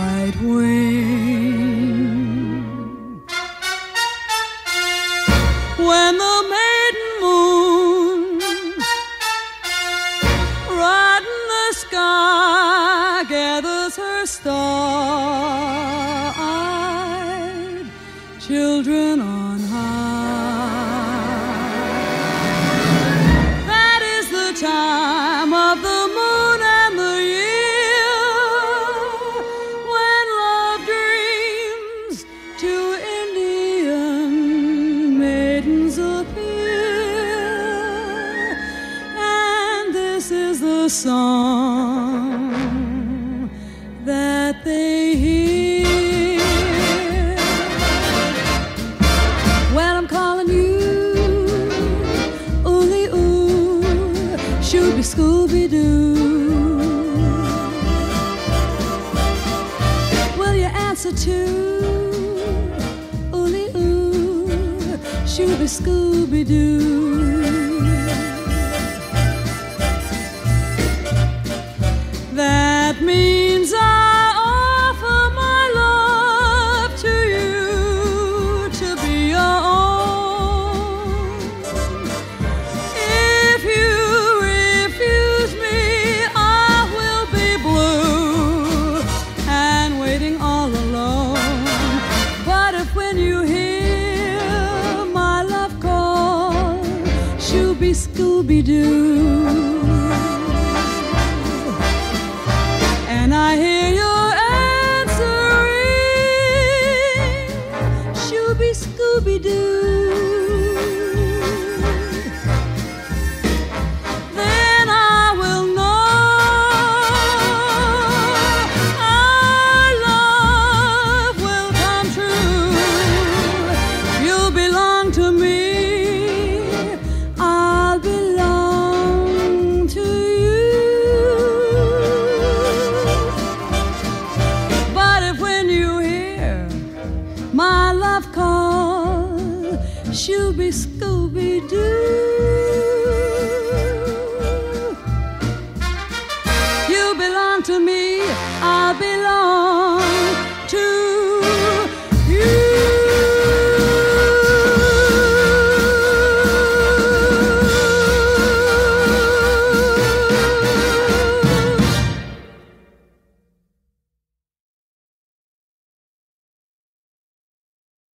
white wing. When the maiden moon right in the sky gathers her star-eyed children on high, that is the time of the moon and the year when love dreams to Indian maidens appear, and this is the song that they hear. Well, I'm calling you, ooly ooh, shooby Scooby-Doo. Will you answer to ooly ooh, shooby Scooby-Doo? That means I offer my love to you to be your own. If you refuse me, I will be blue and waiting all alone. But if when you hear my love call, shooby Scooby-Doo, and I hear your answering, shooby Scooby-Doo, then I will know our love will come true. You'll belong to me, I'll belong to you. But if when you hear my love call, shooby Scooby-Doo,